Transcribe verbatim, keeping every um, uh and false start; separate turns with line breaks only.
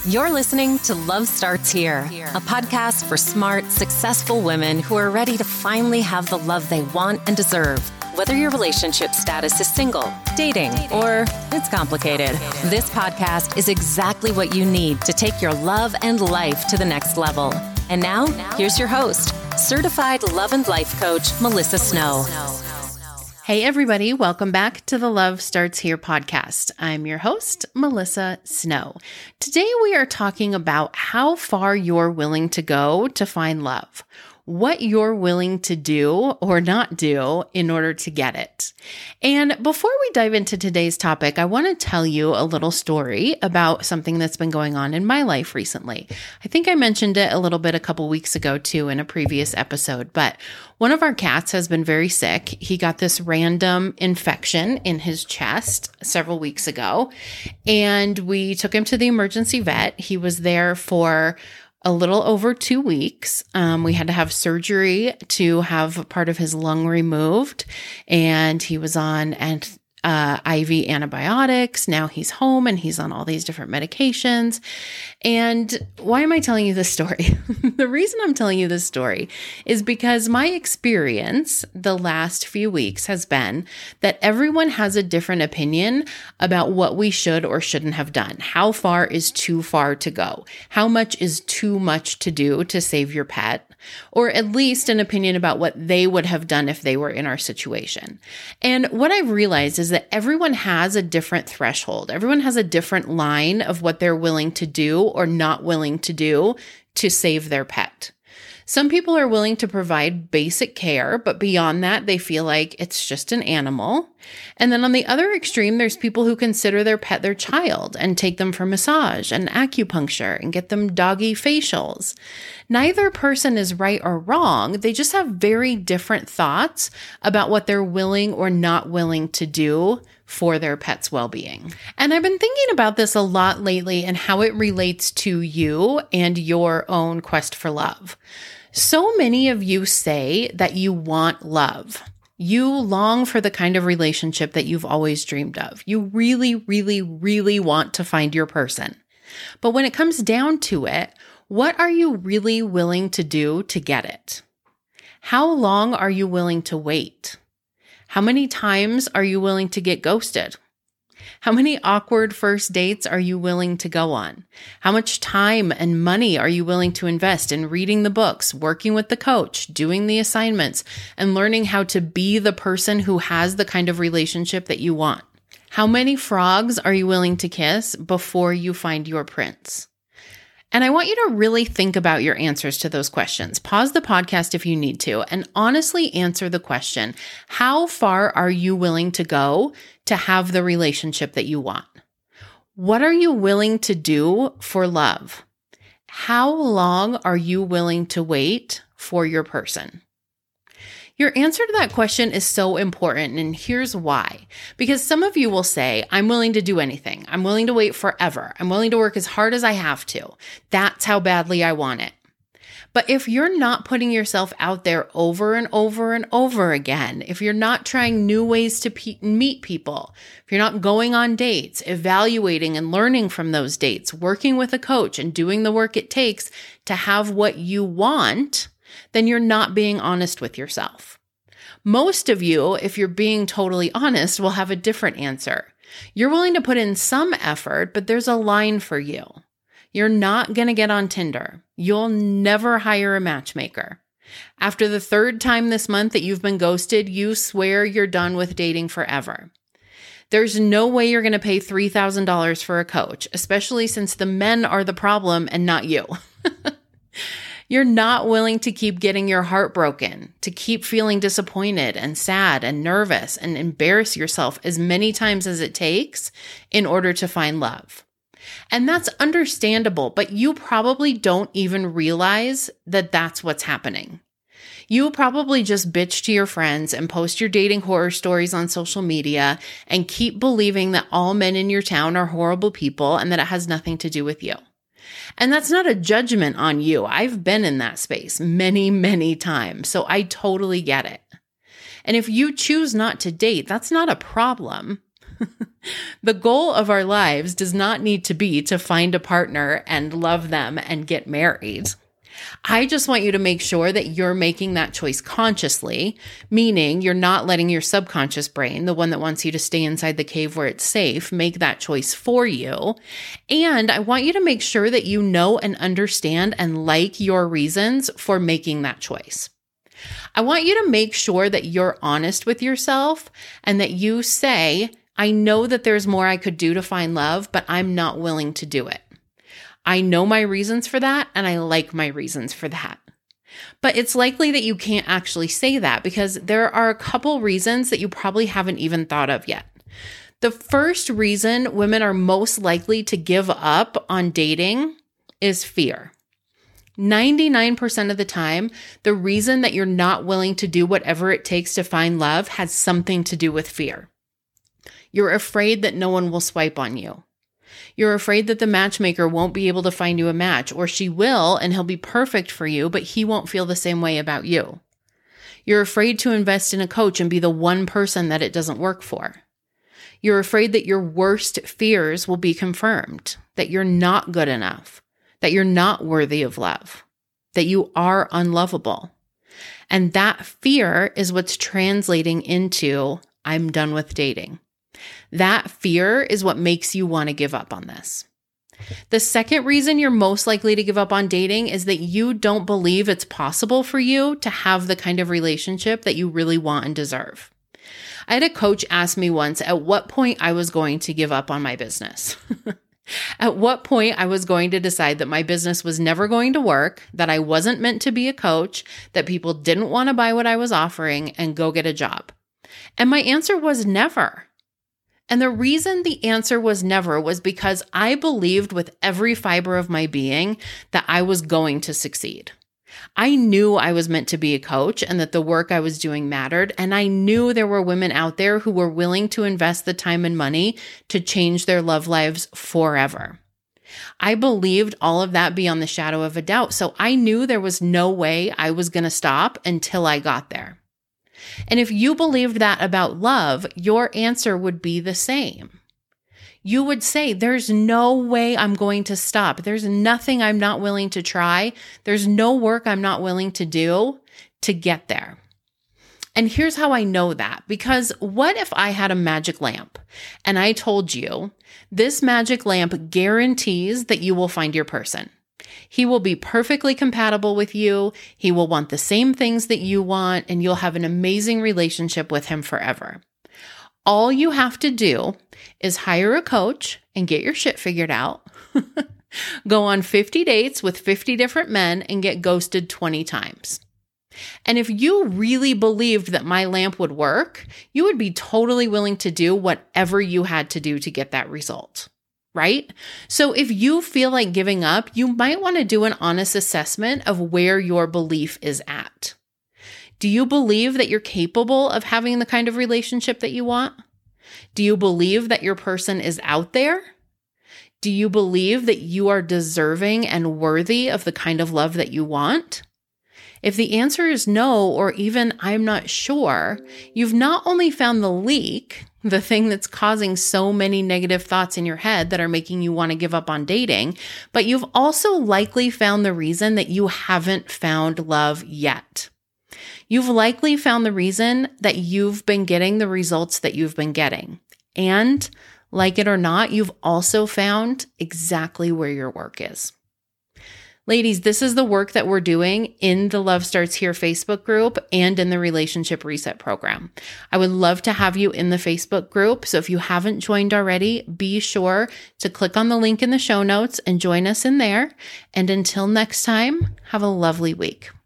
You're listening to Love Starts Here, a podcast for smart, successful women who are ready to finally have the love they want and deserve. Whether your relationship status is single, dating, or it's complicated, this podcast is exactly what you need to take your love and life to the next level. And now, here's your host, certified love and life coach, Melissa Snow.
Hey everybody, welcome back to the Love Starts Here podcast. I'm your host, Melissa Snow. Today we are talking about how far you're willing to go to find love, what you're willing to do or not do in order to get it. And before we dive into today's topic, I want to tell you a little story about something that's been going on in my life recently. I think I mentioned it a little bit a couple weeks ago too in a previous episode, but one of our cats has been very sick. He got this random infection in his chest several weeks ago, and we took him to the emergency vet. He was there for a little over two weeks. Um, we had to have surgery to have part of his lung removed, and he was on and uh, I V antibiotics. Now he's home and he's on all these different medications. And why am I telling you this story? The reason I'm telling you this story is because my experience the last few weeks has been that everyone has a different opinion about what we should or shouldn't have done. How far is too far to go? How much is too much to do to save your pet? Or at least an opinion about what they would have done if they were in our situation. And what I've realized is that everyone has a different threshold. Everyone has a different line of what they're willing to do or not willing to do to save their pet. Some people are willing to provide basic care, but beyond that, they feel like it's just an animal. And then on the other extreme, there's people who consider their pet their child and take them for massage and acupuncture and get them doggy facials. Neither person is right or wrong. They just have very different thoughts about what they're willing or not willing to do for their pet's well-being. And I've been thinking about this a lot lately and how it relates to you and your own quest for love. So many of you say that you want love. You long for the kind of relationship that you've always dreamed of. You really, really, really want to find your person. But when it comes down to it, what are you really willing to do to get it? How long are you willing to wait? How many times are you willing to get ghosted? How many awkward first dates are you willing to go on? How much time and money are you willing to invest in reading the books, working with the coach, doing the assignments, and learning how to be the person who has the kind of relationship that you want? How many frogs are you willing to kiss before you find your prince? And I want you to really think about your answers to those questions. Pause the podcast if you need to, and honestly answer the question, how far are you willing to go to have the relationship that you want? What are you willing to do for love? How long are you willing to wait for your person? Your answer to that question is so important, and here's why. Because some of you will say, I'm willing to do anything. I'm willing to wait forever. I'm willing to work as hard as I have to. That's how badly I want it. But if you're not putting yourself out there over and over and over again, if you're not trying new ways to pe- meet people, if you're not going on dates, evaluating and learning from those dates, working with a coach and doing the work it takes to have what you want, then you're not being honest with yourself. Most of you, if you're being totally honest, will have a different answer. You're willing to put in some effort, but there's a line for you. You're not going to get on Tinder. You'll never hire a matchmaker. After the third time this month that you've been ghosted, you swear you're done with dating forever. There's no way you're going to pay three thousand dollars for a coach, especially since the men are the problem and not you. You're not willing to keep getting your heart broken, to keep feeling disappointed and sad and nervous and embarrass yourself as many times as it takes in order to find love. And that's understandable, but you probably don't even realize that that's what's happening. You probably just bitch to your friends and post your dating horror stories on social media and keep believing that all men in your town are horrible people and that it has nothing to do with you. And that's not a judgment on you. I've been in that space many, many times, so I totally get it. And if you choose not to date, that's not a problem. The goal of our lives does not need to be to find a partner and love them and get married. I just want you to make sure that you're making that choice consciously, meaning you're not letting your subconscious brain, the one that wants you to stay inside the cave where it's safe, make that choice for you. And I want you to make sure that you know and understand and like your reasons for making that choice. I want you to make sure that you're honest with yourself and that you say, I know that there's more I could do to find love, but I'm not willing to do it. I know my reasons for that, and I like my reasons for that. But it's likely that you can't actually say that because there are a couple reasons that you probably haven't even thought of yet. The first reason women are most likely to give up on dating is fear. ninety-nine percent of the time, the reason that you're not willing to do whatever it takes to find love has something to do with fear. You're afraid that no one will swipe on you. You're afraid that the matchmaker won't be able to find you a match, or she will and he'll be perfect for you, but he won't feel the same way about you. You're afraid to invest in a coach and be the one person that it doesn't work for. You're afraid that your worst fears will be confirmed, that you're not good enough, that you're not worthy of love, that you are unlovable. And that fear is what's translating into, I'm done with dating. That fear is what makes you want to give up on this. The second reason you're most likely to give up on dating is that you don't believe it's possible for you to have the kind of relationship that you really want and deserve. I had a coach ask me once at what point I was going to give up on my business. At what point I was going to decide that my business was never going to work, that I wasn't meant to be a coach, that people didn't want to buy what I was offering, and go get a job. And my answer was never. And the reason the answer was never was because I believed with every fiber of my being that I was going to succeed. I knew I was meant to be a coach and that the work I was doing mattered. And I knew there were women out there who were willing to invest the time and money to change their love lives forever. I believed all of that beyond the shadow of a doubt. So I knew there was no way I was going to stop until I got there. And if you believed that about love, your answer would be the same. You would say, there's no way I'm going to stop. There's nothing I'm not willing to try. There's no work I'm not willing to do to get there. And here's how I know that. Because what if I had a magic lamp and I told you, this magic lamp guarantees that you will find your person. He will be perfectly compatible with you. He will want the same things that you want, and you'll have an amazing relationship with him forever. All you have to do is hire a coach and get your shit figured out. Go on fifty dates with fifty different men and get ghosted twenty times. And if you really believed that my lamp would work, you would be totally willing to do whatever you had to do to get that result. Right? So if you feel like giving up, you might want to do an honest assessment of where your belief is at. Do you believe that you're capable of having the kind of relationship that you want? Do you believe that your person is out there? Do you believe that you are deserving and worthy of the kind of love that you want? If the answer is no, or even I'm not sure, you've not only found the leak, the thing that's causing so many negative thoughts in your head that are making you want to give up on dating, but you've also likely found the reason that you haven't found love yet. You've likely found the reason that you've been getting the results that you've been getting. And like it or not, you've also found exactly where your work is. Ladies, this is the work that we're doing in the Love Starts Here Facebook group and in the Relationship Reset program. I would love to have you in the Facebook group. So if you haven't joined already, be sure to click on the link in the show notes and join us in there. And until next time, have a lovely week.